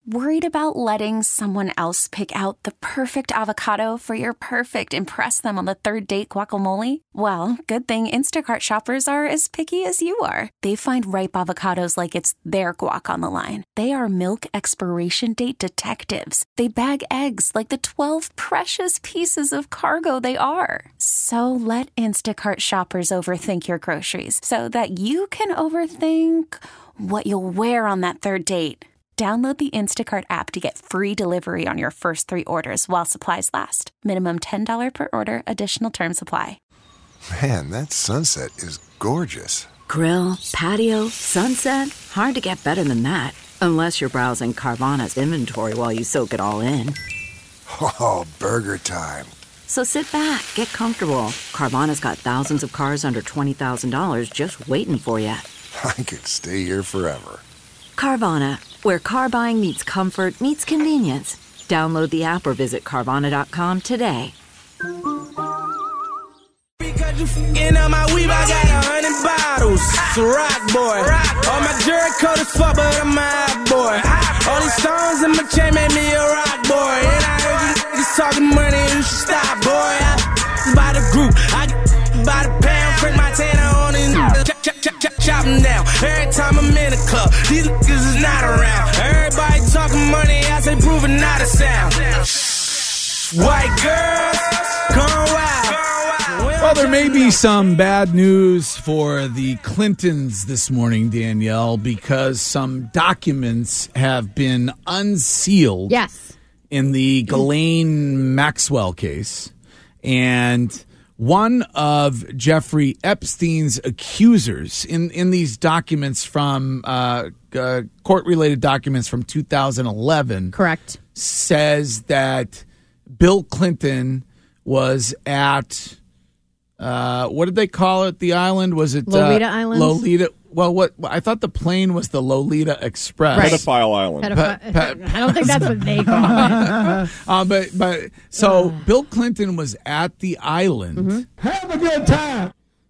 Worried about letting someone else pick out the perfect avocado for your perfect impress them on the third date guacamole? Well, good thing Instacart shoppers are as picky as you are. They find ripe avocados like it's their guac on the line. They are milk expiration date detectives. They bag eggs like the 12 precious pieces of cargo they are. So let Instacart shoppers overthink your groceries so that you can overthink what you'll wear on that third date. Download the Instacart app to get free delivery on your first 3 orders while supplies last. Minimum $10 per order. Additional terms apply. Man, that sunset is gorgeous. Grill, patio, sunset. Hard to get better than that. Unless you're browsing Carvana's inventory while you soak it all in. Oh, burger time. So sit back, get comfortable. Carvana's got thousands of cars under $20,000 just waiting for you. I could stay here forever. Carvana, where car buying meets comfort, meets convenience. Download the app or visit Carvana.com today. Because you f***ing on my weed, I got 100 bottles. It's a rock boy. All my jury coat is fuck, but I'm a hot boy. All these stones in my chain made me a rock boy. And I heard you niggas talking money, you should stop, boy. I by the group, I by the pound, print my tanner on these niggas. Chop them down. Every time I'm in a club, these niggas is not around. Everybody talking money, I say proving not a sound. White girls, gone wild. Well, there may be some bad news for the Clintons this morning, Danielle, because some documents have been unsealed. Yes. In the Ghislaine Maxwell case. And one of Jeffrey Epstein's accusers in these documents from court-related documents from 2011, correct, says that Bill Clinton was at what did they call it? The island, was it Lolita Island? Lolita. Well, what I thought the plane was the Lolita Express. Right. Pedophile Island. I don't think that's what they call it. But so Bill Clinton was at the island. Mm-hmm. Have a good time.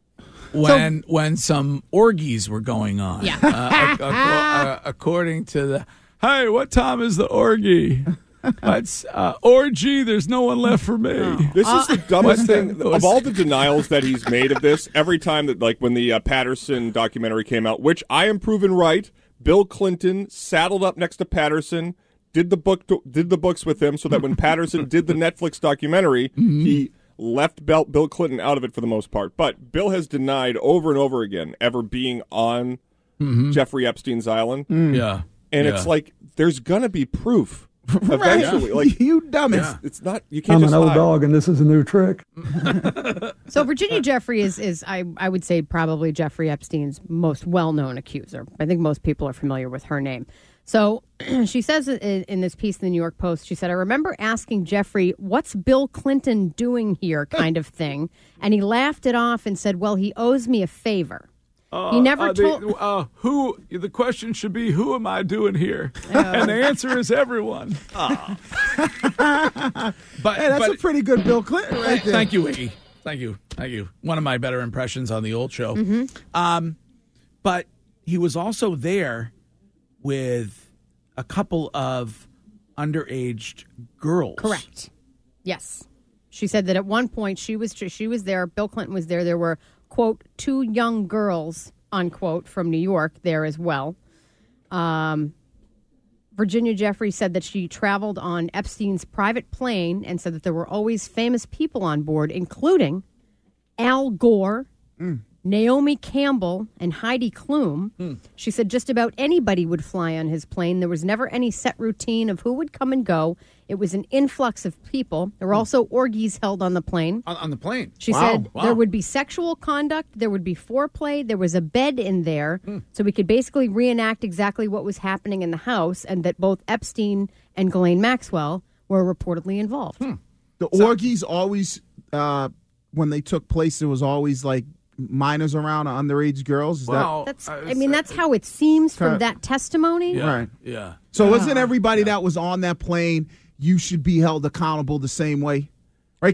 When some orgies were going on. Yeah. According to the, hey, what time is the orgy? It's orgy. There's no one left for me. This is the dumbest thing of all the denials that he's made of this. Every time that, like, when the Patterson documentary came out, which I am proven right, Bill Clinton saddled up next to Patterson, did the books with him, so that when Patterson did the Netflix documentary, he left Bill Clinton out of it for the most part. But Bill has denied over and over again ever being on Jeffrey Epstein's island. Yeah, and it's like there's gonna be proof. Eventually, like you dumbass. It's not. You can't. I'm just an old hide. dog, and this is a new trick. So Virginia Jeffrey is I would say probably Jeffrey Epstein's most well-known accuser. I think most people are familiar with her name. So she says in this piece in the New York Post, she said, I remember asking Jeffrey, what's Bill Clinton doing here kind of thing? And he laughed it off and said, well, he owes me a favor. He never told. Who? The question should be, who am I doing here? And the answer is everyone. But hey, that's a pretty good Bill Clinton right there. Thank you, Wiggy. Thank you. One of my better impressions on the old show. But he was also there with a couple of underage girls. Correct. Yes. She said that at one point she was there. Bill Clinton was there. There were, quote, 2 young girls, unquote, from New York there as well. Virginia Jeffrey said that she traveled on Epstein's private plane and said that there were always famous people on board, including Al Gore, Naomi Campbell, and Heidi Klum. She said just about anybody would fly on his plane. There was never any set routine of who would come and go. It was an influx of people. There were also orgies held on the plane. On the plane? She said there would be sexual conduct. There would be foreplay. There was a bed in there. So we could basically reenact exactly what was happening in the house, and that both Epstein and Ghislaine Maxwell were reportedly involved. The orgies always, when they took place, there was always like minors around or underage girls. Is that's how it seems from that testimony. Right. Yeah. So isn't everybody that was on that plane, you should be held accountable the same way? Right? Because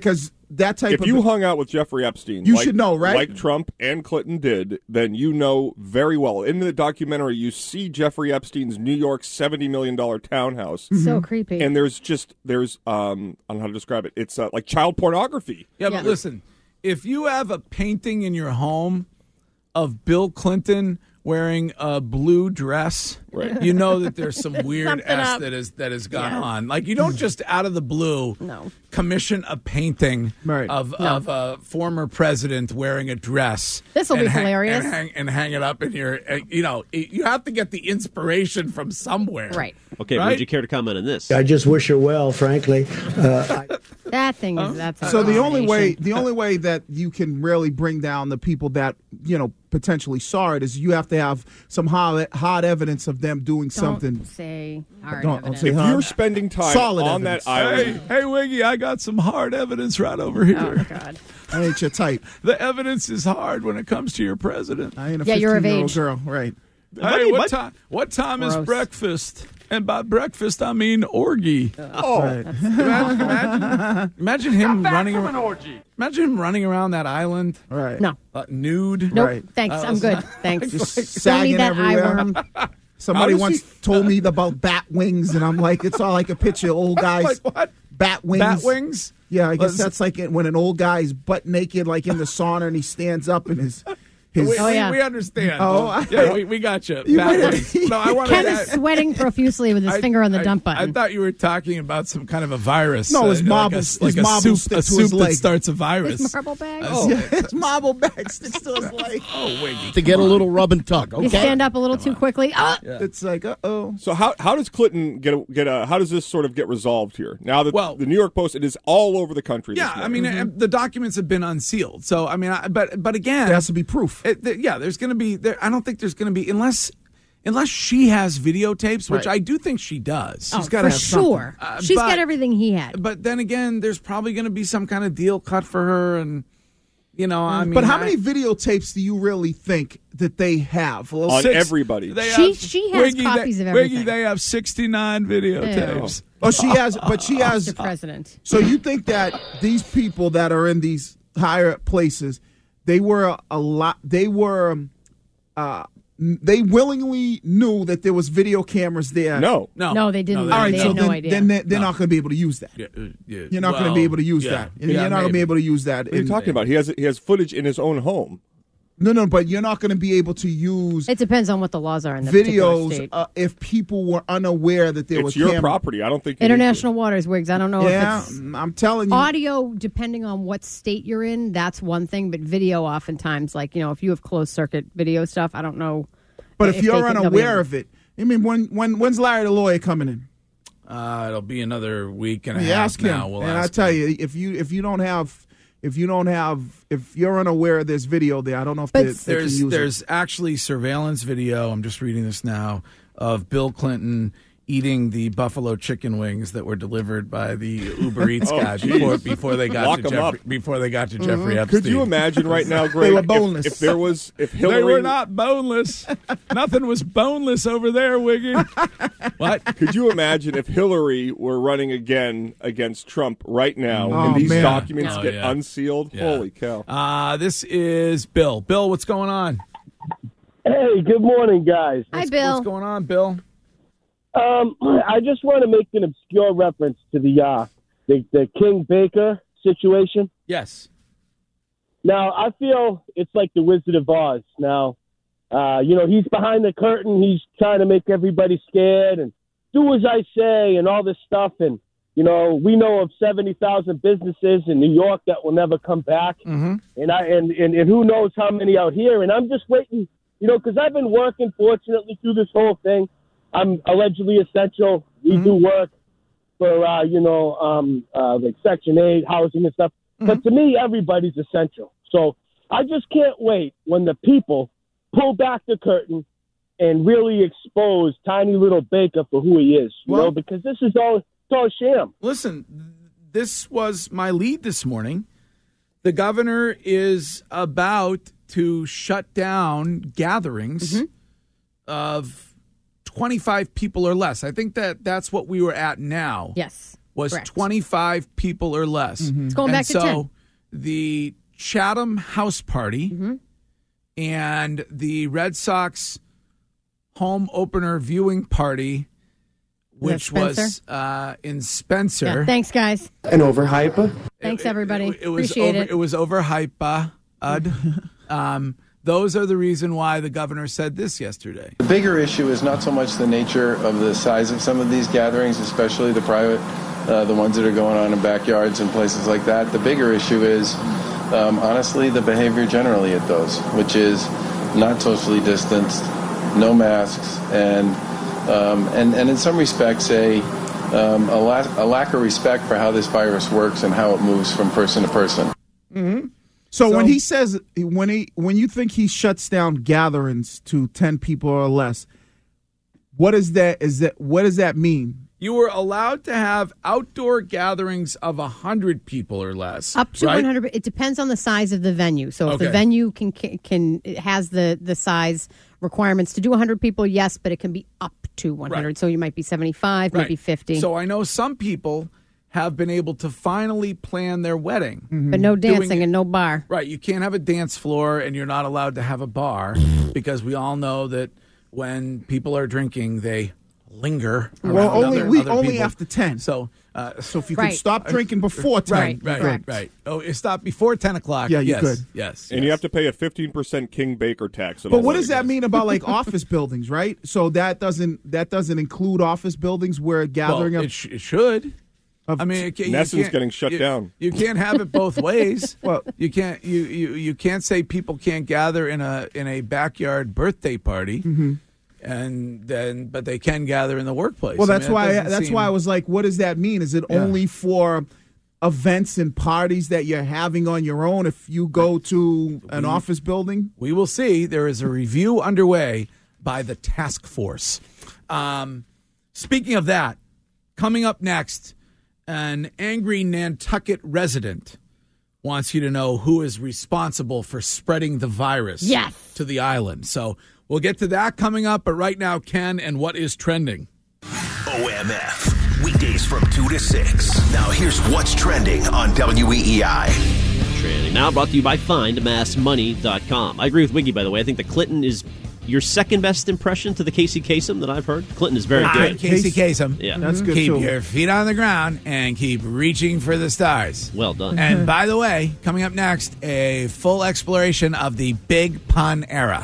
that type If of you hung out with Jeffrey Epstein, You should know, right? Like Trump and Clinton did, then you know very well. In the documentary, you see Jeffrey Epstein's New York $70 million townhouse. So creepy. And there's I don't know how to describe it. It's like child pornography. Yeah, but listen, if you have a painting in your home of Bill Clinton wearing a blue dress, right, you know that there's some weird Something S up. that has gone on. Like, you don't just out of the blue commission a painting of a former president wearing a dress. This will be and hilarious. And hang it up in your, you have to get the inspiration from somewhere. Right. Okay, Right? would you care to comment on this? I just wish her well, frankly. That thing is that's So the only way that you can really bring down the people that potentially saw it is you have to have some hard evidence of them doing something. Don't say hard Don't evidence. say If hard. you're spending time Solid on evidence. that island, Hey, Wiggy, I got some hard evidence right over here. Oh God. I ain't your type. The evidence is hard when it comes to your president. I ain't a Yeah, you're of 15-year-old age. girl, right? Hey, what time is Gross. breakfast? And by breakfast, I mean orgy. Right. Imagine him running around. Imagine him running around that island, Right. No. nude. Nope. Right. Thanks. I'm good. Thanks. Just Don't sagging need that everywhere. eye worm. Somebody How does once told me about bat wings, and I'm like, it's all like a picture of old guys. Like what? Bat wings. Bat wings? Yeah, I guess Was- that's like when an old guy's butt naked, like in the sauna, and he stands up and his. We yeah. understand. Oh, yeah, we got you. You Bat might- wings. No, I wanted Ken to is sweating profusely with his finger on the dump I button. thought you were talking about some kind of a virus. No, his like marbles- like his a marbles soup, stick to soup his that leg. starts a virus. His marble bag. His marble bag sticks to his leg. Oh, Wiggy. To get a little rub and tug, You stand up a little too quickly. It's like, uh-oh. so how does Clinton get a how does this sort of get resolved here? Now that Well- the New York Post, it is all over the country. Yeah, this I morning. mean, the documents have been unsealed. So, I mean, but again, There has to be proof. there's going to be. I don't think there's going to be unless she has videotapes, which Right. I do think she does. Oh, gotta for have something. sure. She's but- got everything he had. But then again, there's probably going to be some kind of deal cut for her, and I mean. But how many videotapes do you really think that they have? Well, on Six- everybody. They She has copies of everything. Wiggy, they have 69 videotapes. Oh, she has, but she has. The president. So you think that these people that are in these higher places, they were a lot. They were. They willingly knew that there was video cameras there. No. No, they didn't. No, All right, They so had no then, idea. then they're not going to be able to use that. You're not going to be able to use that. You're not going to be able to use that. What are you talking about? He has footage in his own home. No, but you're not going to be able to use It depends on what the laws are in the particular videos state. if people were unaware that there It's was your camera. property. I don't think you need to. International waters, Wiggs. I don't know Yeah, if it's I'm telling you. audio, depending on what state you're in, that's one thing. But video, oftentimes, like, if you have closed circuit video stuff, I don't know. But if they you're can- they'll be unaware able- of it, I mean, when's Larry the lawyer coming in? It'll be another week and a You half ask him, now. We'll and I ask tell him. you, if you're unaware there's video there, I don't know if But they can use it. There's actually surveillance video. I'm just reading this now of Bill Clinton eating the buffalo chicken wings that were delivered by the Uber Eats guy before they got Lock to 'em Jeffrey, up. before they got to Jeffrey Epstein. Could you imagine right now, Greg? They were boneless. If Hillary, They were not boneless. Nothing was boneless over there, Wiggy. What? Could you imagine if Hillary were running again against Trump right now, Oh, and these man. documents Oh, get yeah. unsealed? Yeah. Holy cow! This is Bill. Bill, what's going on? Hey, good morning, guys. Hi, Bill. What's going on, Bill? I just want to make an obscure reference to the King Baker situation. Yes. Now, I feel it's like the Wizard of Oz. Now, he's behind the curtain. He's trying to make everybody scared and do as I say and all this stuff. And, we know of 70,000 businesses in New York that will never come back. Mm-hmm. And who knows how many out here. And I'm just waiting, because I've been working, fortunately, through this whole thing. I'm allegedly essential. We do work for, like Section 8 housing and stuff. But to me, everybody's essential. So I just can't wait when the people pull back the curtain and really expose tiny little Baker for who he is, because this is all a sham. Listen, this was my lead this morning. The governor is about to shut down gatherings of 25 people or less. I think that's what we were at now. Yes. Was correct. 25 people or less. It's going back to 10. the Chatham House Party and the Red Sox home opener viewing party, which was in Spencer. Yeah, thanks, guys. And overhype. Thanks, everybody. Appreciate it. It was overhype. Those are the reason why the governor said this yesterday. The bigger issue is not so much the nature of the size of some of these gatherings, especially the private, the ones that are going on in backyards and places like that. The bigger issue is, honestly, the behavior generally at those, which is not socially distanced, no masks, and in some respects a lack of respect for how this virus works and how it moves from person to person. Mm-hmm. So when he says when you think he shuts down gatherings to 10 people or less, what does that mean? You were allowed to have outdoor gatherings of 100 people or less. Up to right? 100. It depends on the size of the venue. So if the venue it has the size requirements to do 100 people, yes, but it can be up to 100. Right. So you might be 75, maybe 50. So I know some people have been able to finally plan their wedding. But no dancing and no bar. Right. You can't have a dance floor and you're not allowed to have a bar because we all know that when people are drinking, they linger. Well, only people. after 10. So if you could stop drinking before 10. Right. Oh, it stopped before 10 o'clock. Yeah, you could. Yes. And you have to pay a 15% King Baker tax. But what does that mean about like office buildings, right? So that doesn't include office buildings where a gathering it should. I mean, Nesson's getting shut down. You can't have it both ways. Well, you can't. You can't say people can't gather in a backyard birthday party, but they can gather in the workplace. Well, that's why I was like, what does that mean? Is it only for events and parties that you're having on your own if you go to an office building? We will see. There is a review underway by the task force. Speaking of that, coming up next. An angry Nantucket resident wants you to know who is responsible for spreading the virus to the island. So we'll get to that coming up. But right now, Ken, and what is trending? OMF, weekdays from 2 to 6. Now here's what's trending on WEEI. Trending now brought to you by FindMassMoney.com. I agree with Wiggy, by the way. I think the Clinton is your second best impression to the Casey Kasem that I've heard. Clinton is very good. Casey Kasem. Yeah. That's good, keep too. your feet on the ground and keep reaching for the stars. Well done. And by the way, coming up next, a full exploration of the Big Pun era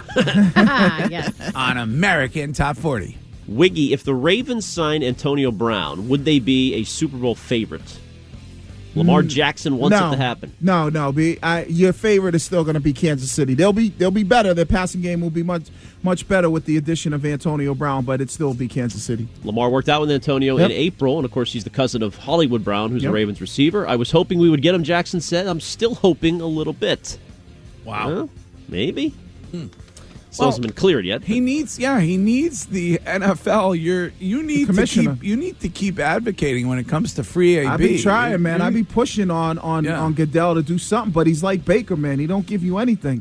on American Top 40. Wiggy, if the Ravens sign Antonio Brown, would they be a Super Bowl favorite? Lamar Jackson wants it to happen. No. Your favorite is still going to be Kansas City. They'll be better. Their passing game will be much better with the addition of Antonio Brown, but it still be Kansas City. Lamar worked out with Antonio in April, and of course he's the cousin of Hollywood Brown, who's a Ravens receiver. I was hoping we would get him, Jackson said. I'm still hoping a little bit. Wow. Maybe. Still hasn't been cleared yet. He needs the NFL. You need to keep advocating when it comes to free AB. I've been trying, man. I've been pushing on Goodell to do something, but he's like Baker, man. He don't give you anything.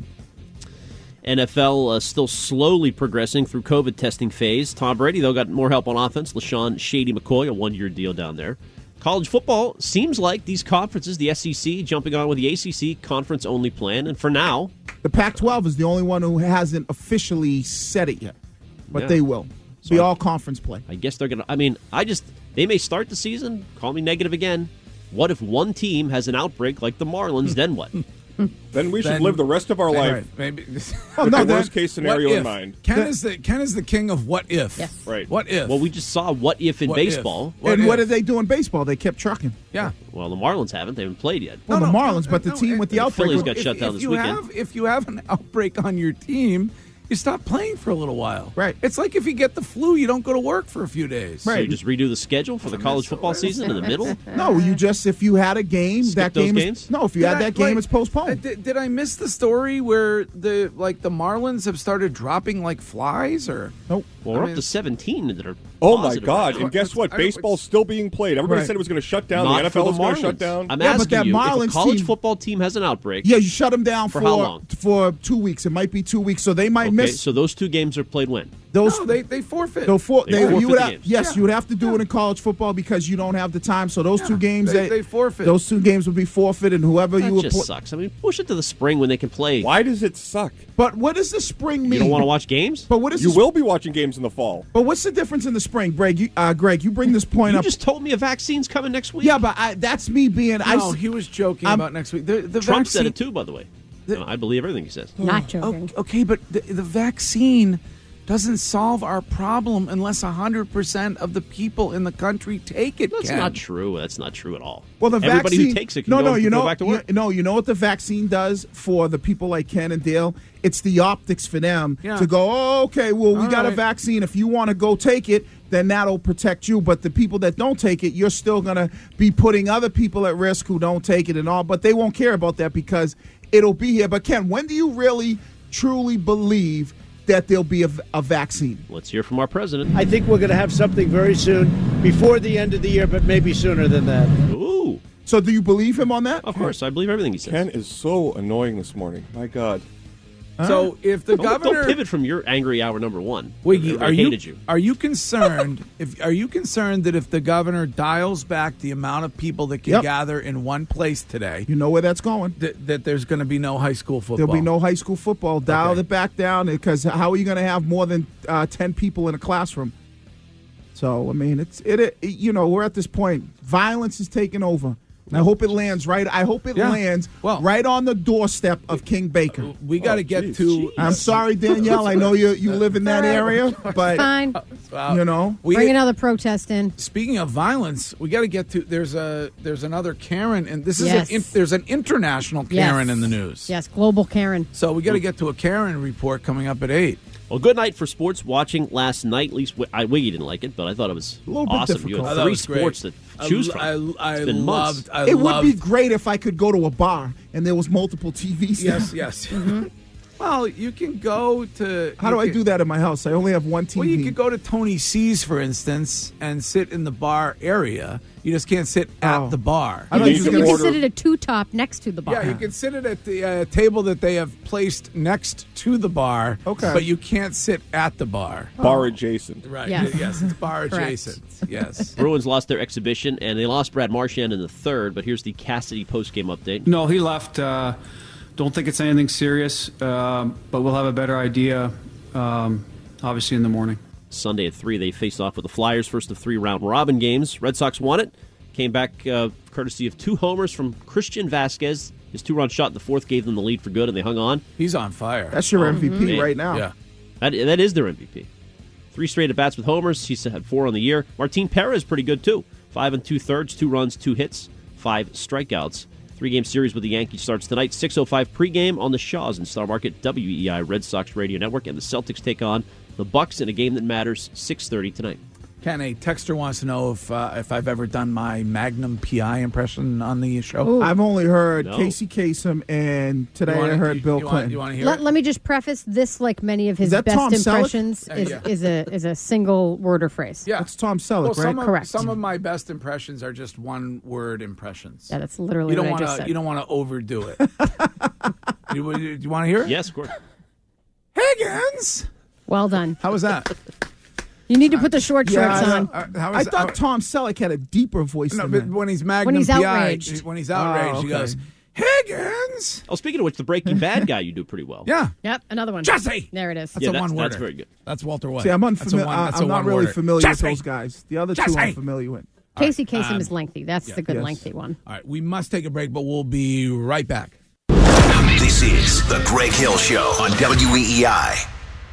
NFL still slowly progressing through COVID testing phase. Tom Brady, though, got more help on offense. LaShawn Shady McCoy, a one-year deal down there. College football seems like these conferences, the SEC jumping on with the ACC conference-only plan, and for now, the Pac-12 is the only one who hasn't officially said it yet, but they will. So be all conference play. I guess they're going to. They may start the season, call me negative again. What if one team has an outbreak like the Marlins, then what? Then we should live the rest of our life maybe. with the worst-case scenario in mind. Ken is the king of what if. Yes. Right. What if? Well, we just saw what if in baseball. What did they do in baseball? They kept trucking. Yeah. Well, the Marlins haven't. They haven't played yet. Well, the Marlins, but the team with the outbreak. Phillies got shut down this weekend. If you have an outbreak on your team, you stop playing for a little while. Right. It's like if you get the flu, you don't go to work for a few days. So you just redo the schedule for the college football season in the middle? No, if you had a game, skip those games? If you had that game, it's postponed. Did I miss the story where the Marlins have started dropping like flies or? Nope. Well, we're up to 17 that are Oh my positive God! right now. And guess what? Baseball's still being played. Everybody said it was going to shut down. Not the for NFL was going to Marlins. shut down. I'm Yeah, but asking that you, if a Marlins college team- football team has an outbreak. Yeah, you shut them down For how long? For 2 weeks. It might be 2 weeks, so they might Okay, miss. so those two games are played when? those they forfeit. You would the have, games. yes, you would have to do it in college football because you don't have the time. So those 2 games they forfeit. Those 2 games would be forfeited, and whoever That you would just sucks. I mean, push it to the spring when they can play. Why does it suck? But what does the spring mean? You don't want to watch games? But what is You will be watching games in the fall. But what's the difference in the spring, Greg? You bring this point You up. just told me a vaccine's coming next week. Yeah, but that's me being. No, he was joking about next week. The Trump vaccine, said it too, by the way. I believe everything he says. Not joking. Okay, but the vaccine doesn't solve our problem unless 100% of the people in the country take it. That's Ken. not true. That's not true at all. Well, the Everybody vaccine, who takes it can go back to work. You know what the vaccine does for the people like Ken and Dale? It's the optics for them to go, oh, okay, well, we got a vaccine. If you want to go take it, then that'll protect you. But the people that don't take it, you're still going to be putting other people at risk who don't take it and all. But they won't care about that because it'll be here. But, Ken, when do you really, truly believe that there'll be a vaccine? Let's hear from our president. I think we're going to have something very soon, before the end of the year, but maybe sooner than that. Ooh. So do you believe him on that? Of course. I believe everything he says. Ken is so annoying this morning. My God. So if the Don't governor pivot from your angry hour number 1. Wiggy, Everybody hated you. Are you concerned? Are you concerned that if the governor dials back the amount of people that can gather in one place today, you know where that's going? That there's going to be no high school football. There'll be no high school football. Dial it back down because how are you going to have more than 10 people in a classroom? So I mean, we're at this point. Violence is taking over. And I hope it lands right. I hope it lands right on the doorstep of King Baker. We got to get to. I'm sorry, Danielle. I know you live in that area, but Fine. Bring another protest in. Speaking of violence, we got to get to. There's another Karen, and this is there's an international Karen in the news. Yes, global Karen. So we got to get to a Karen report coming up at 8. Well, good night for sports watching last night. At least Wiggy didn't like it, but I thought it was awesome. You had 3 sports to choose from. I It's been months. loved. it would be great if I could go to a bar and there was multiple TVs. Yes. Well, you can go to. How do I do that in my house? I only have one TV. Well, you could go to Tony C's, for instance, and sit in the bar area. You just can't sit at the bar. You can sit at a 2-top next to the bar. Yeah, you can sit at the table that they have placed next to the bar. Okay, but you can't sit at the bar. Bar adjacent. Right. Yes, it's bar adjacent. Yes. Bruins lost their exhibition, and they lost Brad Marchand in the third. But here's the Cassidy postgame update. No, he left. Don't think it's anything serious, but we'll have a better idea, obviously, in the morning. Sunday at 3, they faced off with the Flyers, first of 3 round-robin games. Red Sox won it. Came back courtesy of 2 homers from Christian Vasquez. His 2-run shot in the 4th gave them the lead for good, and they hung on. He's on fire. That's your MVP right now. Yeah. That is their MVP. 3 straight at-bats with homers. He's had 4 on the year. Martin Perez pretty good, too. 5 2/3, 2 runs, 2 hits, 5 strikeouts. 3-game series with the Yankees starts tonight. 6:05 pregame on the Shaws in Star Market, WEEI Red Sox Radio Network, and the Celtics take on the Bucks in a game that matters. 6:30 tonight. Ken, a texter wants to know if I've ever done my Magnum PI impression on the show. I've only heard Casey Kasem, and today I heard Bill Clinton. You want to hear Let me just preface this: like many of his that best Tom Selleck? impressions, is a single word or phrase. Yeah, it's Tom Selleck, well, right? Correct. Some of my best impressions are just one-word impressions. Yeah, that's literally what I just said. You don't want to overdo it. You want to hear it? Yes, of course. Higgins. Well done. How was that? You need to put the short shorts on. I thought Tom Selleck had a deeper voice than but that. when he's Magnum When he's PI, outraged. when he's outraged, he goes, Higgins. Oh, speaking of which, the Breaking Bad guy you do pretty well. Yeah. Yep, another one. Jesse. There it is. That's a one-worder. That's very good. That's Walter White. See, I'm That's a I'm not really one-worder. familiar with Jesse. those guys. The other two Jesse. I'm familiar with. Casey Kasem is lengthy. That's the good Yes. lengthy one. All right, we must take a break, but we'll be right back. This is The Greg Hill Show on WEEI.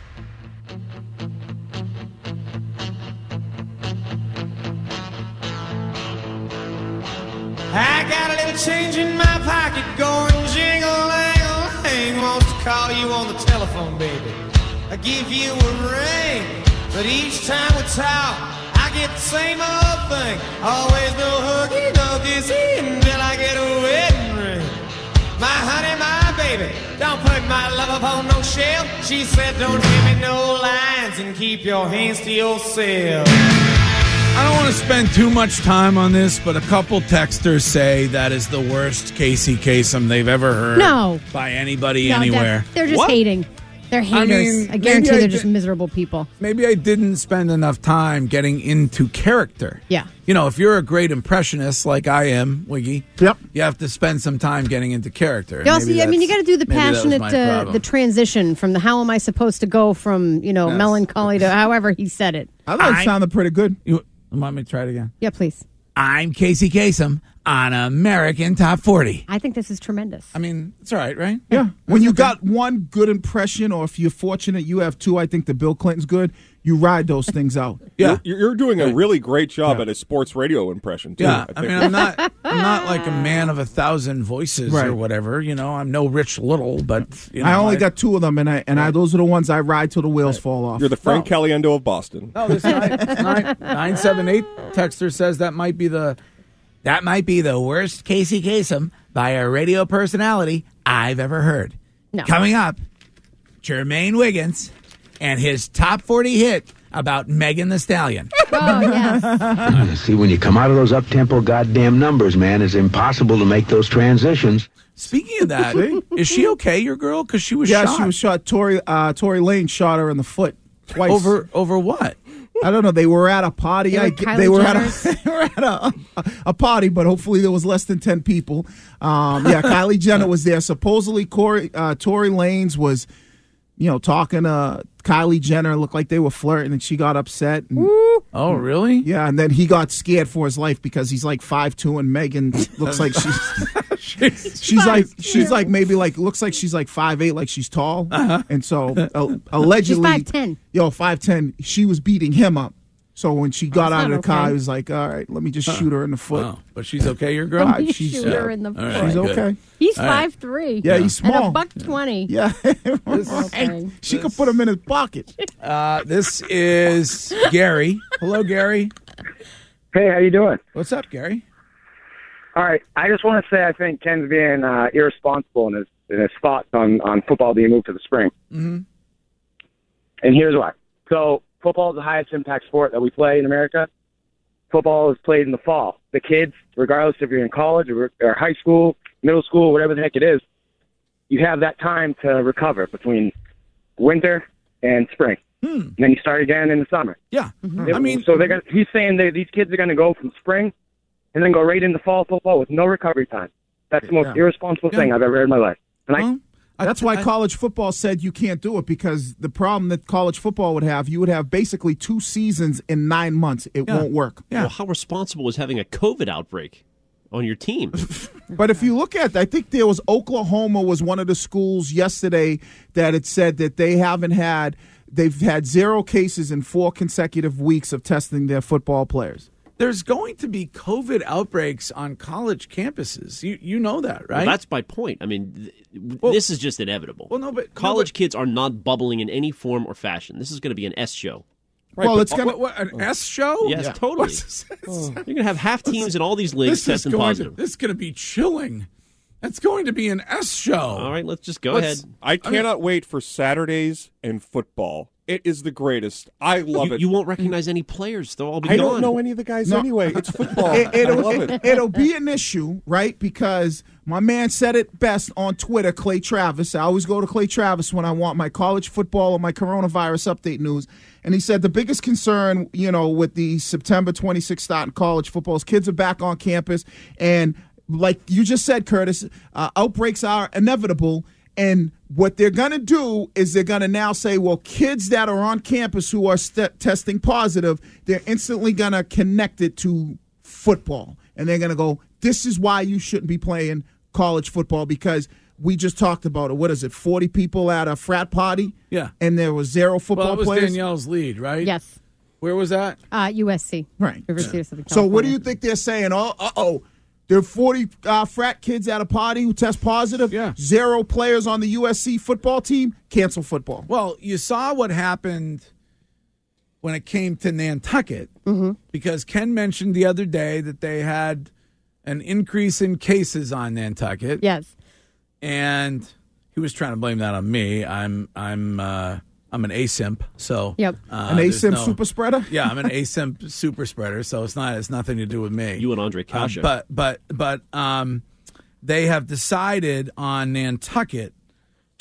I got a little change in my pocket going jingle-lang-a-lang. Wants to call you on the telephone, baby. I give you a ring, but each time we talk, I get the same old thing. Always no hooky, no kissy until I get a wedding ring. My honey, my baby, don't put my love upon no shelf. She said, don't give me no lines and keep your hands to yourself. I don't want to spend too much time on this, but a couple texters say that is the worst Casey Kasem they've ever heard No. by anybody No, anywhere. they're just What? hating. They're haters. I guarantee they're just miserable people. Maybe I didn't spend enough time getting into character. Yeah. If you're a great impressionist like I am, Wiggy, yep, you have to spend some time getting into character. You also, you got to do the passionate, the transition from the how am I supposed to go from, melancholy to however he said it. I thought it sounded pretty good. You want me to try it again? Yeah, please. I'm Casey Kasem on American Top 40. I think this is tremendous. I mean, it's all right? Yeah. When you got one good impression, or if you're fortunate, you have two. I think the Bill Clinton's good. You ride those things out. Yeah, you're doing a really great job at a sports radio impression too. Yeah, I mean, I'm not like a man of 1,000 voices or whatever. I'm no Rich Little, but I only got two of them, and those are the ones I ride till the wheels fall off. You're the Frank Caliendo of Boston. No, this 978 texter says that might be the worst Casey Kasem by a radio personality I've ever heard. No. Coming up, Jermaine Wiggins and his top 40 hit about Megan Thee Stallion. Oh, yes. See, when you come out of those up-tempo goddamn numbers, man, it's impossible to make those transitions. Speaking of that, is she okay, your girl? Because she was shot. Yeah, she was shot. Tory Lane shot her in the foot twice. Over what? I don't know. They were at a party. They were at a party, but hopefully there was less than 10 people. Kylie Jenner was there. Supposedly, Tory Lanez was, talking to Kylie Jenner. Looked like they were flirting, and she got upset. And, oh, really? Yeah, and then he got scared for his life because he's like 5'2", and Megan looks like she's like maybe like looks like she's like 5'8", like she's tall, and so allegedly she's 5'10". 5'10". She was beating him up. So when she got out of the car, he was like, "All right, let me just shoot her in the foot." Oh, but she's okay, your girl. Shoot her in the foot. Right, she's okay. He's 5'3". Yeah, he's small. And $120. Yeah, she could put him in his pocket. This is Gary. Hello, Gary. Hey, how you doing? What's up, Gary? All right, I just want to say I think Ken's being irresponsible in his thoughts on football being moved to the spring. Mm-hmm. And here's why. So football is the highest impact sport that we play in America. Football is played in the fall. The kids, regardless if you're in college or high school, middle school, whatever the heck it is, you have that time to recover between winter and spring. And then you start again in the summer. Yeah. Mm-hmm. I mean, so he's saying that these kids are going to go from spring and then go right into fall football with no recovery time. That's the most irresponsible thing I've ever heard in my life. And that's why college football said you can't do it, because the problem that college football would have, you would have basically 2 seasons in 9 months. It won't work. Yeah. Well, how responsible is having a COVID outbreak on your team? But if you look at, I think there was Oklahoma was one of the schools yesterday that it said that they've had 0 cases in 4 consecutive weeks of testing their football players. There's going to be COVID outbreaks on college campuses. You know that, right? Well, that's my point. I mean, this is just inevitable. Well, but college kids are not bubbling in any form or fashion. This is going to be an S show. Right, well, it's an S show? Yes, totally. You're going to have half teams in all these leagues testing positive. This is going to be chilling. It's going to be an S show. All right, let's just go ahead. I cannot wait for Saturdays and football. It is the greatest. I love it. You won't recognize any players. They'll all be gone. I don't know any of the guys anyway. It's football. I love it. It'll be an issue, right? Because my man said it best on Twitter, Clay Travis. I always go to Clay Travis when I want my college football or my coronavirus update news. And he said the biggest concern, with the September 26th start in college football is kids are back on campus. And like you just said, Curtis, outbreaks are inevitable. And what they're going to do is they're going to now say, well, kids that are on campus who are testing positive, they're instantly going to connect it to football. And they're going to go, this is why you shouldn't be playing college football, because we just talked about it. What is it, 40 people at a frat party? Yeah. And there was 0 football players? Well, that was Danielle's lead, right? Yes. Where was that? USC. Right. University of Southern California. So what do you think they're saying? There are 40 frat kids at a party who test positive. Yeah. 0 players on the USC football team. Cancel football. Well, you saw what happened when it came to Nantucket, because Ken mentioned the other day that they had an increase in cases on Nantucket. Yes. And he was trying to blame that on me. I'm an ASIMP, so yep. An ASIMP super spreader. Yeah, I'm an ASIMP super spreader, so it's nothing to do with me. You and Andre Kasha. But they have decided on Nantucket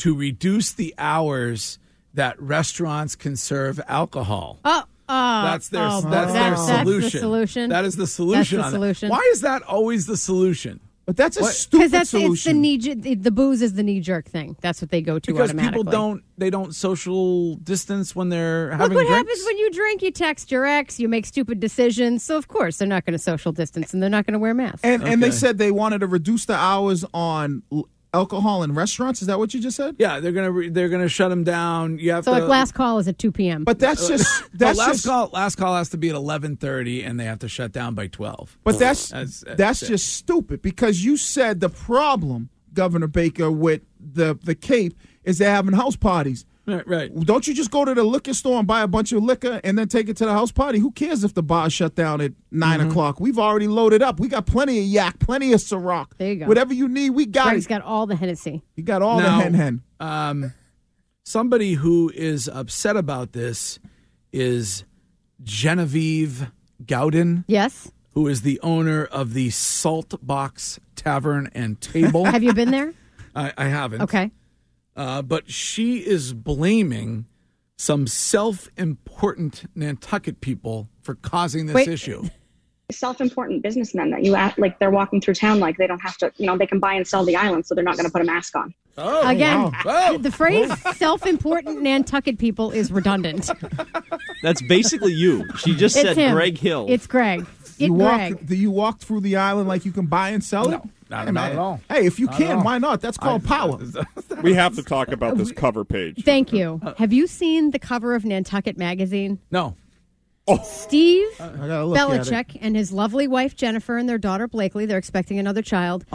to reduce the hours that restaurants can serve alcohol. That's their solution. That's the solution. That is the solution. That's the solution. Why is that always the solution? But that's a stupid solution. It's the booze is the knee-jerk thing. That's what they go to because automatically. People don't social distance when they're Look having what drinks. happens when you drink. You text your ex. You make stupid decisions. So, of course, they're not going to social distance, and they're not going to wear masks. And they said they wanted to reduce the hours on alcohol in restaurants. Is that what you just said? Yeah, they're gonna shut them down. You have so, like, last call is at 2 p.m. But that's just last call has to be at 11:30, and they have to shut down by 12. But that's just stupid because you said the problem, Governor Baker, with the Cape is they're having house parties. Right. Don't you just go to the liquor store and buy a bunch of liquor and then take it to the house party? Who cares if the bar shut down at 9 o'clock? We've already loaded up. We got plenty of yak, plenty of Ciroc. There you go. Whatever you need, we got Greg's it. got all the Hennessy. You got all the hen. Somebody who is upset about this is Genevieve Gowden. Yes. Who is the owner of the Salt Box Tavern and Table. Have you been there? I haven't. Okay. But she is blaming some self-important Nantucket people for causing this issue. Self-important businessmen that you act like they're walking through town like they don't have to, they can buy and sell the island, so they're not going to put a mask on. Again, wow. The phrase self-important Nantucket people is redundant. That's basically you. She just It's said him. Greg Hill. It's Greg. Do you walk through the island like you can buy and sell it? No, not at all. Hey, if you Not can, at all. why not? That's called power. We have to talk about this cover page. Thank you. Have you seen the cover of Nantucket magazine? No. Steve I gotta look at it. Belichick and his lovely wife Jennifer and their daughter Blakely, they're expecting another child.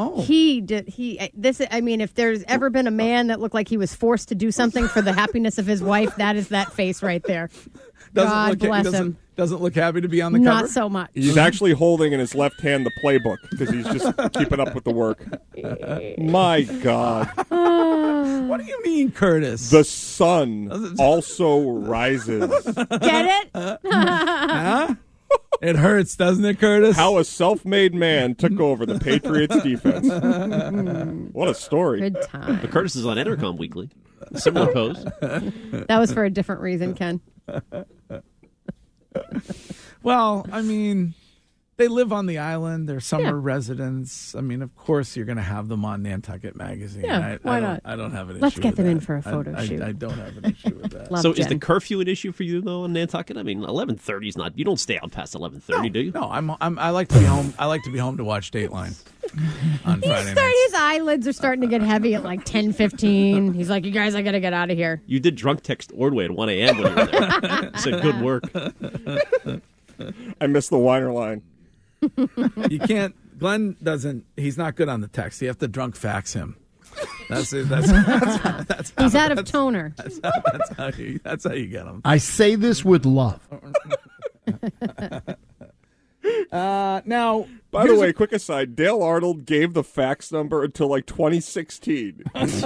If there's ever been a man that looked like he was forced to do something for the happiness of his wife, that is that face right there. God bless him. Doesn't look happy to be on the cover? Not so much. He's actually holding in his left hand the playbook because he's just keeping up with the work. My God. What do you mean, Curtis? The sun also rises. Get it? Huh? It hurts, doesn't it, Curtis? How a self-made man took over the Patriots defense. What a story. Good time. The Curtis is on Entercom Weekly. Similar pose. That was for a different reason, Ken. Well, I mean, they live on the island. They're summer residents. I mean, of course, you're going to have them on Nantucket Magazine. Yeah, why not? I don't have an issue Let's get with them that. in for a photo shoot. I don't have an issue with that. Love So is Jen. the curfew an issue for you, though, in Nantucket? I mean, 11:30 is not. You don't stay out past 11:30, do you? No, I like to be home. I like to be home to watch Dateline on Friday nights. His eyelids are starting to get heavy at like 10:15. He's like, you guys, I got to get out of here. You did drunk text Ordway at 1 a.m. when you were there. Said good work. I missed the whiner line. You can't. Glenn doesn't. He's not good on the text. You have to drunk fax him. That's He's out of toner. That's how you get him. I say this with love. Now, by the way, quick aside, Dale Arnold gave the fax number until like 2016.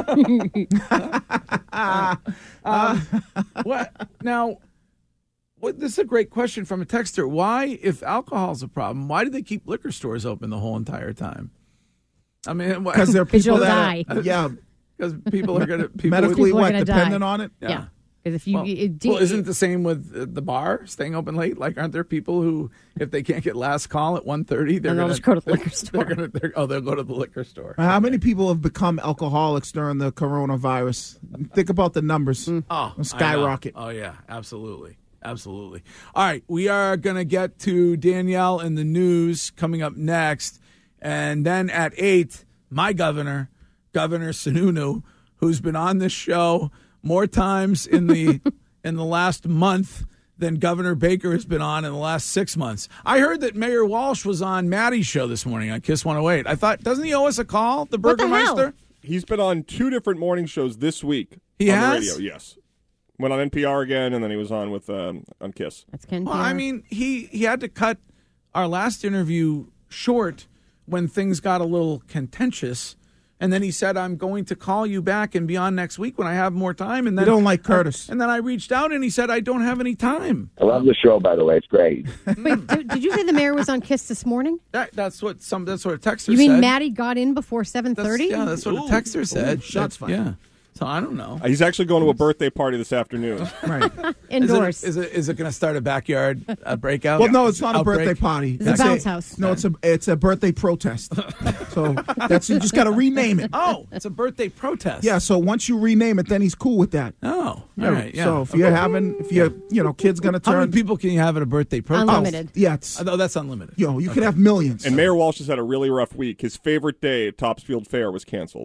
What now? This is a great question from a texter. Why, if alcohol's a problem, why do they keep liquor stores open the whole entire time? I mean, Because there are people you'll that die. because people are going to medically People are what gonna dependent die. on it. Yeah. Because if you, Well, isn't it the same with the bar staying open late? Like, aren't there people who, if they can't get last call at 1:30, they'll just go to the liquor store. They'll go to the liquor store. How many people have become alcoholics during the coronavirus? Think about the numbers. Skyrocket. Oh yeah, absolutely. Absolutely. All right, we are going to get to Danielle in the news coming up next. And then at 8, my governor, Governor Sununu, who's been on this show more times in the last month than Governor Baker has been on in the last 6 months. I heard that Mayor Walsh was on Maddie's show this morning on Kiss 108. I thought, doesn't he owe us a call, the What the hell? Burgermeister? He's been on 2 different morning shows this week. He on has? the radio, yes. Went on NPR again, and then he was on with on Kiss. That's Ken. Well, I mean, he had to cut our last interview short when things got a little contentious. And then he said, I'm going to call you back and be on next week when I have more time. And then You don't like Curtis. And then I reached out and he said, I don't have any time. I love the show, by the way. It's great. Wait, did you say the mayor was on Kiss this morning? That's what a texter said. You mean Maddie got in before 7:30? Yeah, that's what a texter said. shots fired. Yeah. So I don't know. He's actually going to a birthday party this afternoon. Right. Indoors. Is it going to start a backyard breakout? Well, no, it's not Outbreak? a birthday party. It's a bounce house. No, it's a birthday protest. So you just got to rename it. Oh, it's a birthday protest. Yeah. So once you rename it, then he's cool with that. Oh, all right. Yeah. So if your kid's going to turn. How many people can you have at a birthday protest? Unlimited. Yeah. Oh, that's unlimited. You can have millions. And Mayor Walsh has had a really rough week. His favorite day at Topsfield Fair was canceled.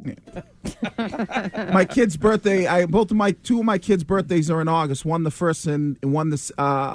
My kid's birthday. Two of my kids' birthdays are in August. One the 1st and one the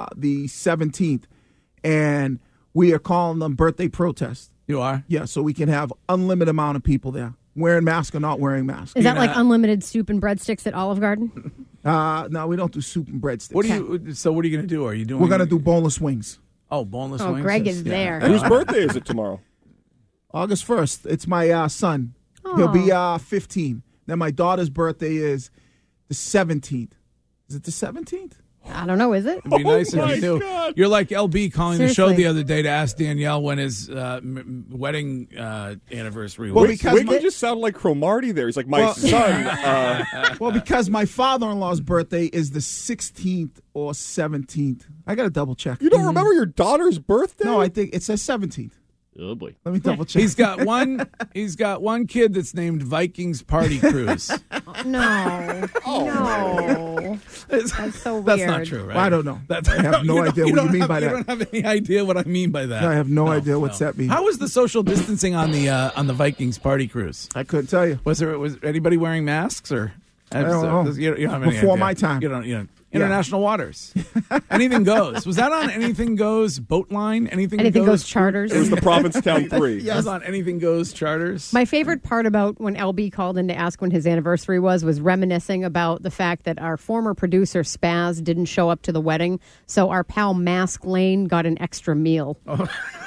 17th, and we are calling them birthday protests. You are? Yeah, so we can have unlimited amount of people there, wearing masks or not wearing masks. Is that like unlimited soup and breadsticks at Olive Garden? No, we don't do soup and breadsticks. What are you going to do? Are you doing? We're going to do boneless wings. Oh, boneless Oh, wings. Greg is there. Whose birthday is it tomorrow? August 1st. It's my son. He'll be 15. Then my daughter's birthday is the 17th. Is it the 17th? I don't know. Is it? It'd be nice if you knew. God. You're like LB calling the show Seriously. the other day to ask Danielle when his wedding anniversary Well, was. because Wiggy just sounded like Cromartie there. He's like, my son. Well, because my father-in-law's birthday is the 16th or 17th. I got to double check. You don't remember your daughter's birthday? No, I think it says 17th. Oh boy. Let me double check. He's got one kid that's named Vikings Party Cruise. No. No. That's so weird. That's not true, right? I don't know. I have no idea what you mean by You that. don't have any idea what I mean by that. I have no idea what's that mean. How was the social distancing on the Vikings Party Cruise? I couldn't tell you. Was anybody wearing masks or? I don't know. You don't have any Before idea. my time. You don't. International waters. Anything goes. Was that on Anything Goes boat line? Anything Goes charters. It was the Provincetown 3. Yes. It was on Anything Goes charters. My favorite part about when LB called in to ask when his anniversary was reminiscing about the fact that our former producer Spaz didn't show up to the wedding, so our pal Mask Lane got an extra meal. Oh,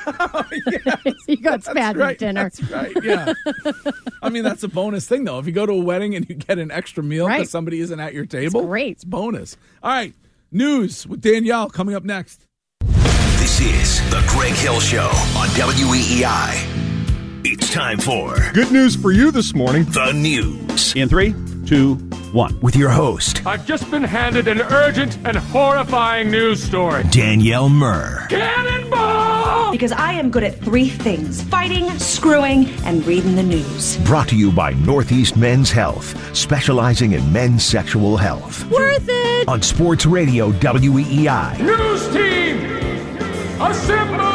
He got Spaz right. dinner. That's right. Yeah. I mean, that's a bonus thing, though. If you go to a wedding and you get an extra meal because somebody isn't at your table, It's great. It's bonus. All right. News with Danielle coming up next. This is the Greg Hill Show on WEEI. It's time for Good news for you this morning. the news In 3, 2, 1. with your host, I've just been handed an urgent and horrifying news story. Danielle Murr. Cannonball! Because I am good at three things: fighting, screwing, and reading the news. Brought to you by Northeast Men's Health, specializing in men's sexual health. Worth it! On Sports Radio WEEI. News team, assemble!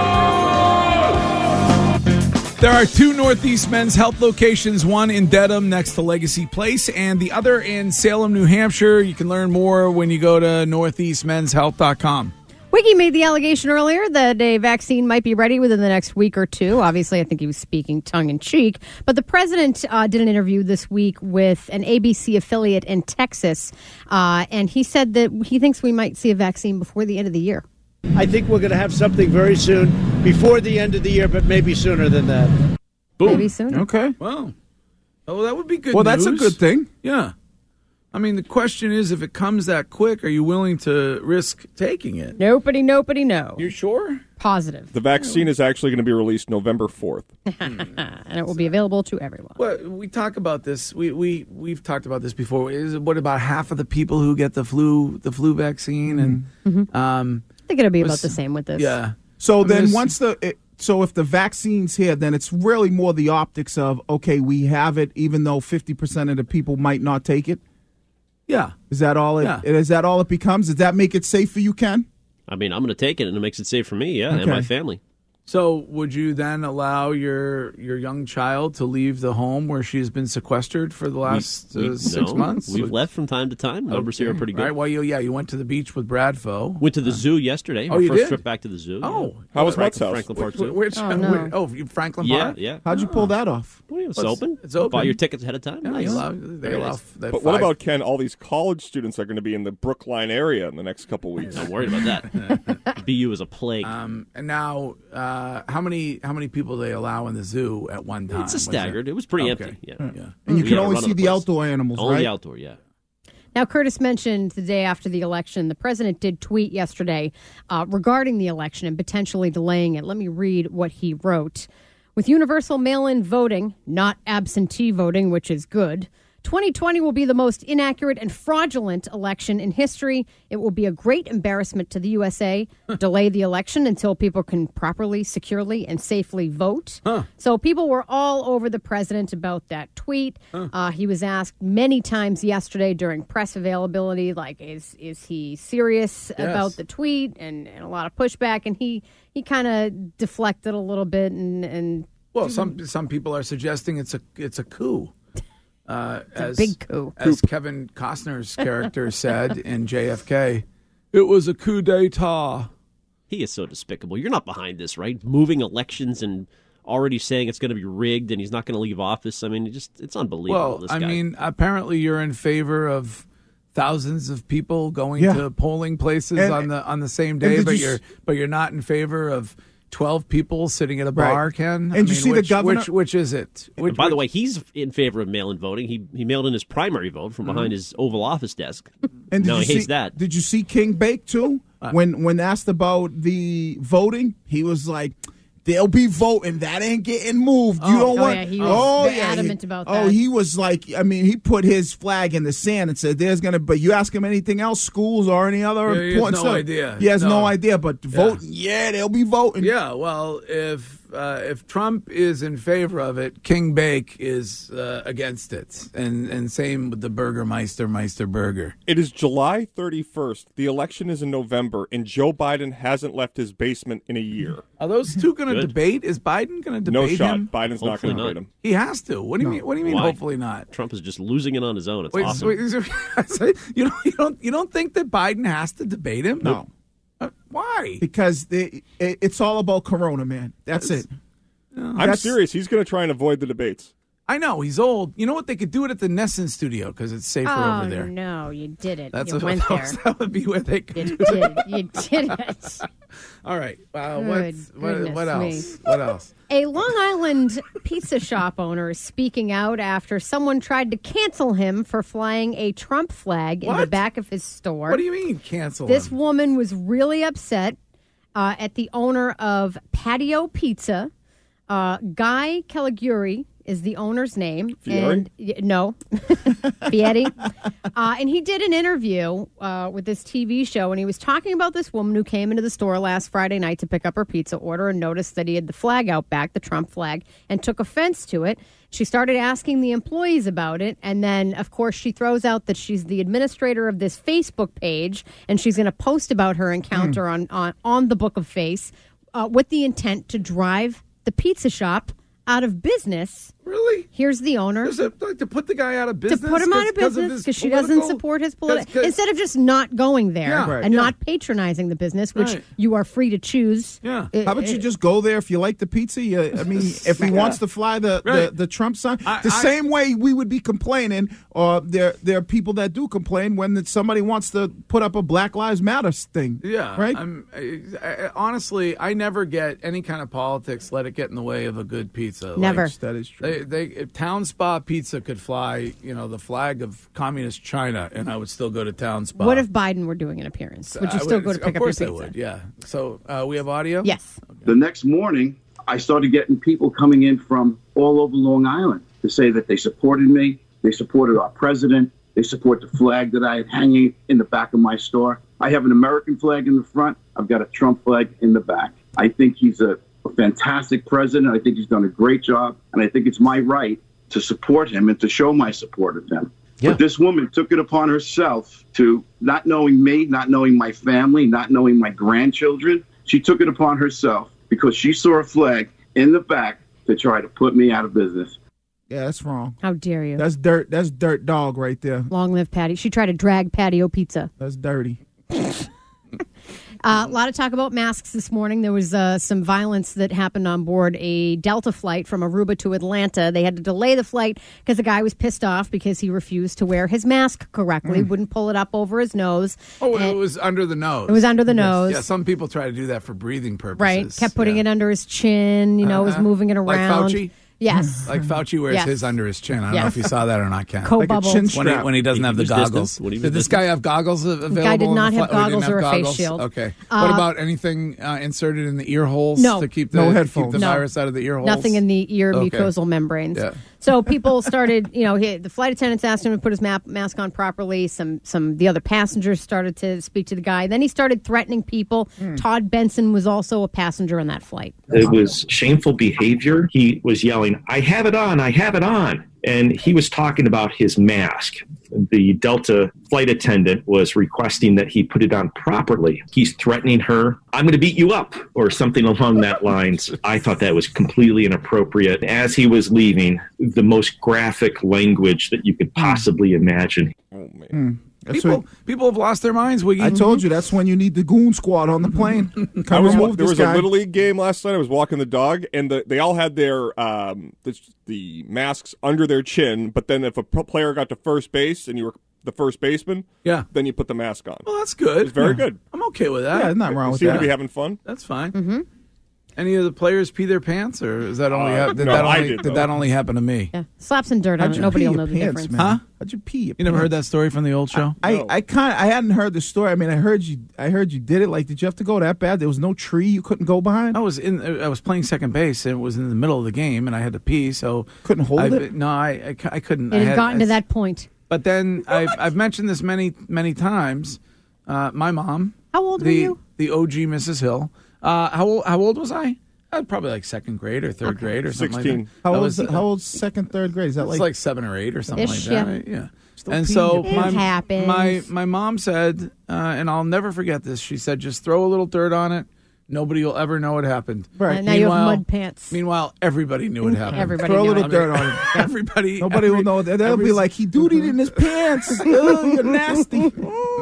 There are two Northeast Men's Health locations, one in Dedham next to Legacy Place and the other in Salem, New Hampshire. You can learn more when you go to northeastmenshealth.com. Wiki made the allegation earlier that a vaccine might be ready within the next week or two. Obviously, I think he was speaking tongue-in-cheek. But the president did an interview this week with an ABC affiliate in Texas, and he said that he thinks we might see a vaccine before the end of the year. I think we're going to have something very soon, before the end of the year, but maybe sooner than that. Boom. Maybe sooner. Okay. Well, that would be good Well, news. that's a good thing. Yeah. I mean, the question is, if it comes that quick, are you willing to risk taking it? Nopity, no. You sure? Positive. The vaccine is actually going to be released November 4th. And it will be available to everyone. Well, we talk about this. We've talked about this before. Is what about half of the people who get the flu vaccine? And I think it'll be about the same with this. Yeah. So then if the vaccine's here, then it's really more the optics of, okay, we have it, even though 50% of the people might not take it. Yeah. Is that all it becomes? Does that make it safe for you, Ken? I mean, I'm going to take it, and it makes it safe for me, and Okay. my family. So would you then allow your young child to leave the home where she's been sequestered for the last 6 no, months? We've left from time to time. Numbers here are pretty good. Right. Well, you went to the beach with Brad Foe. Went to the zoo yesterday. Oh, Our you first did? trip back to the zoo. Oh. yeah. How was Mutt's house? Franklin Park Zoo. Franklin Yeah, Park? yeah. How'd you pull that off? It's open. It's open. Buy your tickets ahead of time. Yeah, Nice. they allow But what about, Ken, all these college students are going to be in the Brookline area in the next couple weeks? I'm worried about that. BU is a plague. And now, how many people do they allow in the zoo at one time? It's a staggered. It was pretty empty. Yeah. And you We can had a only run of see the the place. outdoor animals, Only right? the outdoor, yeah. Now, Curtis mentioned the day after the election, the president did tweet yesterday regarding the election and potentially delaying it. Let me read what he wrote. With universal mail-in voting, not absentee voting, which is good, 2020 will be the most inaccurate and fraudulent election in history. It will be a great embarrassment to the USA. Delay the election until people can properly, securely, and safely vote. So people were all over the president about that tweet. He was asked many times yesterday during press availability, like, is he serious about the tweet? And a lot of pushback. And he kind of deflected a little bit. And well, some people are suggesting it's a coup. It's a big coup. As Kevin Costner's character said in JFK, it was a coup d'etat. He is so despicable. You're not behind this, right? Moving elections and already saying it's going to be rigged and he's not going to leave office. I mean, it's unbelievable. Well, I mean, apparently you're in favor of thousands of people going to polling places on the same day, but you're not in favor of 12 people sitting at a bar, Ken? And you see the governor? Which is it? By the way, he's in favor of mail-in voting. He mailed in his primary vote from behind his Oval Office desk. And he hates that. Did you see King Bake, too? When asked about the voting, he was like, they'll be voting. That ain't getting moved. You don't want. Yeah, he was adamant about that. Oh, he was like, I mean, he put his flag in the sand and said, "There's gonna." But you ask him anything else, schools or any other important stuff. Idea. He has no idea. But voting, they'll be voting. Yeah, well, if Trump is in favor of it, King Bake is against it, and same with the Burgermeister Burger. It is July 31st. The election is in November, and Joe Biden hasn't left his basement in a year. Are those two going to debate? Is Biden going to debate No shot. him? Biden's not going to debate him. He has to. What do you mean? What do you mean? Why? Hopefully not. Trump is just losing it on his own. It's awesome. You don't think that Biden has to debate him? No. Why? Because it's all about Corona, man. That's it. I'm serious. He's going to try and avoid the debates. I know. He's old. You know what? They could do it at the Nesson studio because it's safer over there. Oh, no. You did it. That's you went there. That would be where they could You do did. You did it. All right. Good What else? goodness What else? A Long Island pizza shop owner is speaking out after someone tried to cancel him for flying a Trump flag in the back of his store. What do you mean cancel This him? woman was really upset at the owner of Patio Pizza. Guy Caliguri is the owner's name. Fieri? No. Fieri. And he did an interview with this TV show, and he was talking about this woman who came into the store last Friday night to pick up her pizza order and noticed that he had the flag out back, the Trump flag, and took offense to it. She started asking the employees about it, and then, of course, she throws out that she's the administrator of this Facebook page, and she's going to post about her encounter on the Book of Face with the intent to drive the pizza shop out of business. Really? Here's the owner. To put the guy out of business? To put him out of business because she doesn't support his political... Instead of just not going there and not patronizing the business, which you are free to choose. Yeah. How about you just go there if you like the pizza? I mean, if he wants to fly the Trump sign, same way we would be complaining, or there are people that do complain when somebody wants to put up a Black Lives Matter thing. Yeah. Right? Honestly, I never get any kind of politics, let it get in the way of a good pizza. Never. That is true. Town Spa Pizza could fly, the flag of communist China, and I would still go to Town Spa. What if Biden were doing an appearance? Would you still go to pick up your pizza? Of course I would, yeah. So we have audio? Yes. Okay. The next morning, I started getting people coming in from all over Long Island to say that they supported me, they supported our president, they support the flag that I had hanging in the back of my store. I have an American flag in the front. I've got a Trump flag in the back. I think he's a fantastic president. I think he's done a great job, and I think it's my right to support him and to show my support of him. Yeah. But this woman took it upon herself to, not knowing me, not knowing my family, not knowing my grandchildren, she took it upon herself because she saw a flag in the back to try to put me out of business. Yeah, that's wrong. How dare you? That's dirt. That's dirt dog right there. Long live Patty. She tried to drag Patio Pizza. That's dirty. A lot of talk about masks this morning. There was some violence that happened on board a Delta flight from Aruba to Atlanta. They had to delay the flight because the guy was pissed off because he refused to wear his mask correctly, wouldn't pull it up over his nose. Oh, it was under the nose. It was under the nose. Yeah, some people try to do that for breathing purposes. Right, kept putting it under his chin, was moving it around. Like Fauci? Yes. Like Fauci wears his under his chin. I don't know if you saw that or not, Ken. Co-bubbled. When he doesn't have the goggles. Did this guy have goggles available? The guy did not have goggles or a face shield. Okay. What about anything inserted in the ear holes? No. To keep no headphones. Keep the virus out of the ear holes? Nothing in the ear mucosal membranes. Yeah. So people started, the flight attendants asked him to put his mask on properly. Some the other passengers started to speak to the guy. Then he started threatening people. Todd Benson was also a passenger on that flight. It was shameful behavior. He was yelling, "I have it on, I have it on." And he was talking about his mask. The Delta flight attendant was requesting that he put it on properly. He's threatening her, "I'm going to beat you up," or something along that lines. I thought that was completely inappropriate. As he was leaving, the most graphic language that you could possibly imagine. Oh, man. People have lost their minds, Wiggy. I told you, that's when you need the goon squad on the plane. There was a Little League game last night. I was walking the dog, and they all had their the masks under their chin, but then if a player got to first base and you were the first baseman, then you put the mask on. Well, that's good. It's very good. I'm okay with that. Yeah, there's nothing wrong with Seem that. to be having fun. That's fine. Any of the players pee their pants, or is that only did that only happen to me? Yeah, slap some dirt on it. Nobody will know the difference. Man? Huh? How'd you pee? You never heard that story from the old show? I hadn't heard the story. I mean, I heard you did it. Like, did you have to go that bad? There was no tree you couldn't go behind. I was playing second base. And it was in the middle of the game, and I had to pee. So couldn't hold it. No, I couldn't. It had gotten to that point. But then I've mentioned this many times. My mom. How old were you? The OG Mrs. Hill. How old was I? Probably like second grade or third grade or something 16. like that. How old's second, third grade? Is that like 7 or 8 or something like Ish, that? yeah. Right? Yeah. Still And peeing so your It happens. my mom said, and I'll never forget this. She said, "Just throw a little dirt on it. Nobody will ever know it happened." Right. And now you have mud pants. Meanwhile, everybody knew it happened. Everybody Throw a knew little it. dirt on it. Everybody. Nobody will know. They'll be like, he dootied in his pants. Ugh, you're nasty.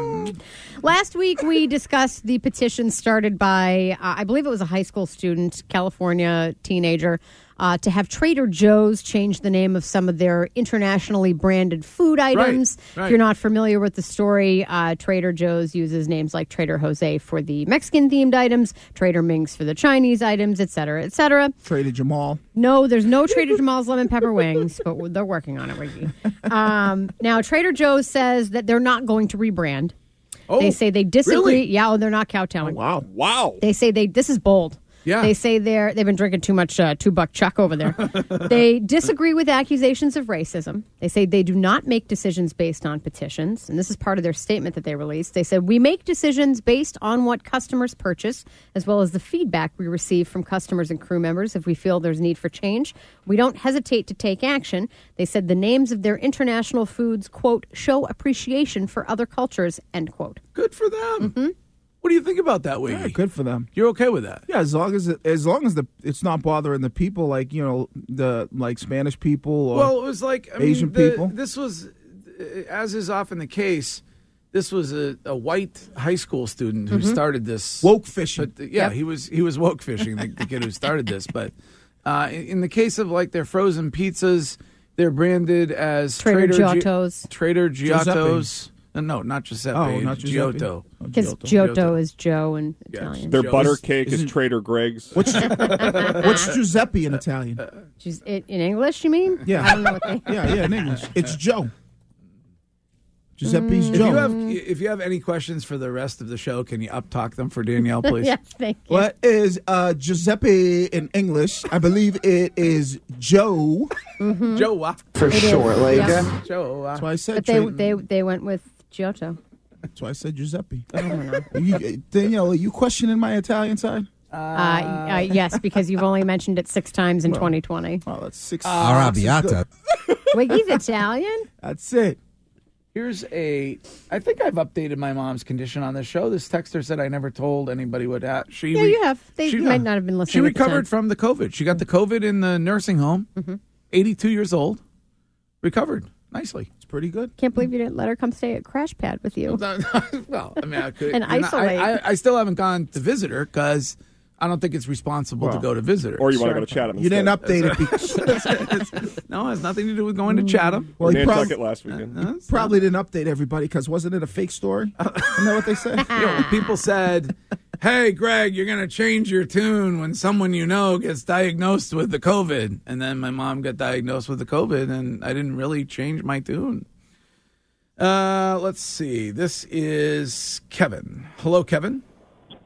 Last week, we discussed the petition started by, I believe it was a high school student, California teenager, to have Trader Joe's change the name of some of their internationally branded food items. Right. If you're not familiar with the story, Trader Joe's uses names like Trader Jose for the Mexican-themed items, Trader Ming's for the Chinese items, et cetera, et cetera. Trader Jamal. No, there's no Trader Jamal's lemon pepper wings, but they're working on it, Ricky. Now, Trader Joe's says that they're not going to rebrand. They say they disagree. Really? Yeah, they're not kowtowing. Wow. They say this is bold. Yeah. They say they've been drinking too much $2 Chuck over there. They disagree with accusations of racism. They say they do not make decisions based on petitions. And this is part of their statement that they released. They said, "We make decisions based on what customers purchase, as well as the feedback we receive from customers and crew members. If we feel there's need for change, we don't hesitate to take action." They said the names of their international foods, quote, "show appreciation for other cultures," end quote. Good for them. What do you think about that, Wiggy? Yeah, good for them. You're okay with that? Yeah, as long as it's not bothering the people, like the Spanish people or Well, it was like Asian people. This was, as is often the case, this was a white high school student who started this woke fishing. But he was woke fishing, the kid who started this. But in the case of like their frozen pizzas, they're branded as Trader Giotto's. Trader Giotto's. No, not Giuseppe. Oh, not Giuseppe. Giotto. Because Giotto is Joe in Italian. Their butter cake is Trader Greg's. What's Giuseppe in Italian? In English, you mean? Yeah. I don't know what they... Yeah, in English. It's Joe. Giuseppe's Joe. If you have any questions for the rest of the show, can you up-talk them for Danielle, please? Yes, thank you. What is Giuseppe in English? I believe it is Joe. Joe. For short, like. Yeah. Joe. That's why I said. But they went with Giotto. That's why I said Giuseppe. I don't know. Danielle, are you questioning my Italian side? Yes, because you've only mentioned it 6 times in 2020. Oh, that's 6. Arrabbiata. Wiggy's Italian? That's it. I think I've updated my mom's condition on this show. This texter said I never told anybody what happened. Yeah, you have. They might not have been listening. She recovered from the COVID. She got the COVID in the nursing home. 82 years old. Recovered nicely. It's pretty good. Can't believe you didn't let her come stay at Crash Pad with you. Well, I mean, I could. And isolate. I still haven't gone to visit her because I don't think it's responsible to go to visit her. Or you want to go to Chatham You didn't instead. update it. No, it has nothing to do with going to Chatham. Well, he Nantucket last weekend. probably didn't update everybody because wasn't it a fake story? Isn't that what they said? People said, "Hey, Greg, you're going to change your tune when someone you know gets diagnosed with the COVID." And then my mom got diagnosed with the COVID, and I didn't really change my tune. Let's see. This is Kevin. Hello, Kevin.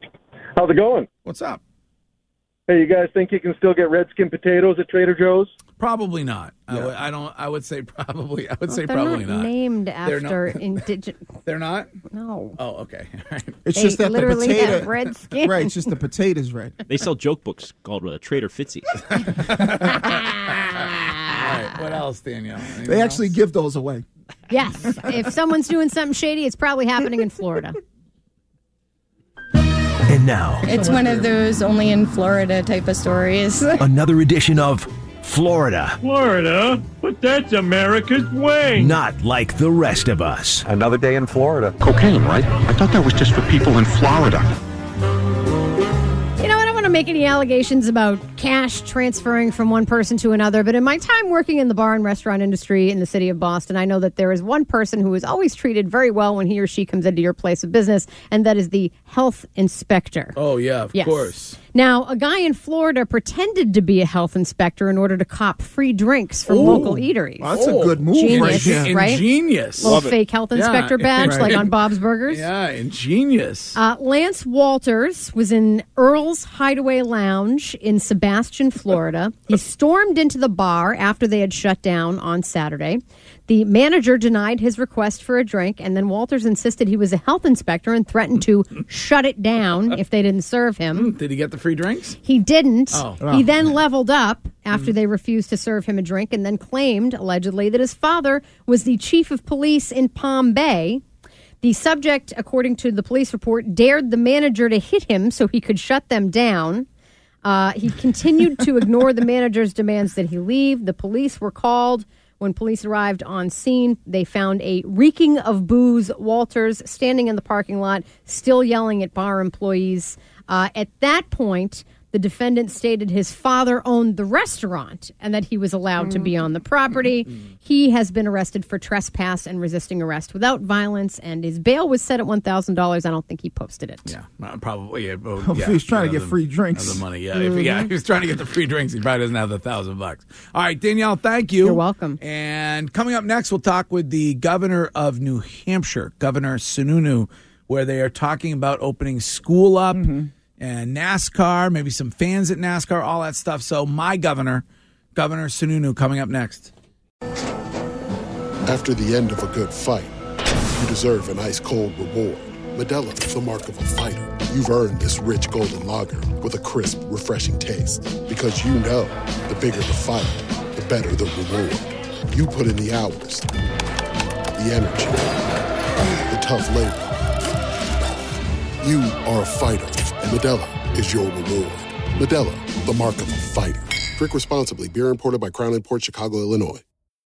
How's it going? What's up? Hey, you guys think you can still get Redskin potatoes at Trader Joe's? Probably not. Yeah. I would say probably. I would say They're probably not not. named after indigenous. They're not. No. Oh, okay. All right. It's They just that the literally potato, have red skin. right? It's just the potato's red. They sell joke books called Trader Fitzy. All right. What else, Danielle? Anything They actually else? give those away. Yes. If someone's doing something shady, it's probably happening in Florida. And now, It's one of those only in Florida type of stories. another edition of Florida. Florida? But that's America's way. Not like the rest of us. Another day in Florida. Cocaine, right? I thought that was just for people in Florida. You know, I don't want to make any allegations about cash transferring from one person to another, but in my time working in the bar and restaurant industry in the city of Boston, I know that there is one person who is always treated very well when he or she comes into your place of business, and that is the health inspector. Oh, yeah, of Yes. course. Now, a guy in Florida pretended to be a health inspector in order to cop free drinks from local eateries. Well, that's a good move, Genius, right there. right? Ingenious. Little Love it. fake health Yeah, inspector badge, right. like on Bob's Burgers. Yeah, ingenious. Lance Walters was in Earl's Hideaway Lounge in Sebastian, Florida. He stormed into the bar after they had shut down on Saturday. The manager denied his request for a drink, and then Walters insisted he was a health inspector and threatened to shut it down if they didn't serve him. Did he get the free drinks? He didn't. Oh. He then leveled up after they refused to serve him a drink and then claimed, allegedly, that his father was the chief of police in Palm Bay. The subject, according to the police report, dared the manager to hit him so he could shut them down. He continued to ignore the manager's demands that he leave. The police were called. When police arrived on scene, they found a reeking of booze Walters standing in the parking lot, still yelling at bar employees. At that point, the defendant stated his father owned the restaurant and that he was allowed to be on the property. He has been arrested for trespass and resisting arrest without violence, and his bail was set at $1,000. I don't think he posted it. Yeah, probably. Yeah, If he was trying to get free drinks. The money, yeah. If he was trying to get the free drinks, he probably doesn't have the $1,000. All right, Danielle, thank you. You're welcome. And coming up next, we'll talk with the governor of New Hampshire, Governor Sununu, where they are talking about opening school up. And NASCAR, maybe some fans at NASCAR, all that stuff. So my governor, Governor Sununu, coming up next. After the end of a good fight, you deserve an ice-cold reward. Modelo is the mark of a fighter. You've earned this rich golden lager with a crisp, refreshing taste. Because you know, the bigger the fight, the better the reward. You put in the hours, the energy, the tough labor. You are a fighter, and Modelo is your reward. Modelo, the mark of a fighter. Drink responsibly. Beer imported by Crown Imports, Chicago, Illinois.